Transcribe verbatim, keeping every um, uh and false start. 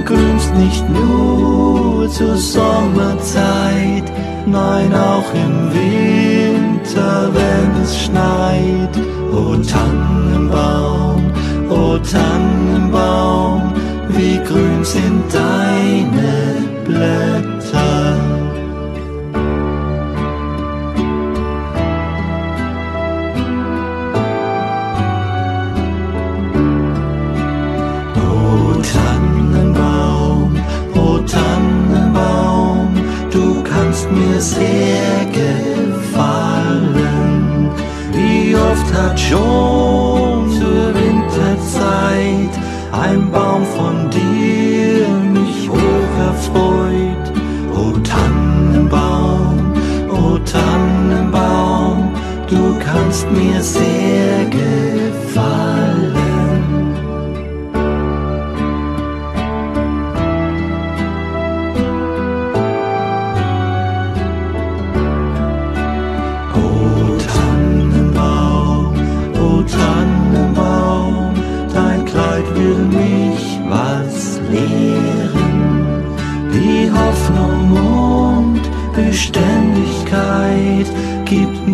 grünst nicht nur zur Sommerzeit, nein auch im Winter, wenn es schneit. O Tannenbaum, o Tannenbaum, wie grün sind deine Blätter. O Tannenbaum, o Tannenbaum, du kannst mir sehr gefallen. Wie oft hat schon zur Winterzeit ein Baum von dir mich hoch erfreut. O Tannenbaum, o Tannenbaum, du kannst mir sehr gefallen. O Tannenbaum, o Tannenbaum, dein Kleid will mich was lehren. Die Hoffnung und Beständigkeit gibt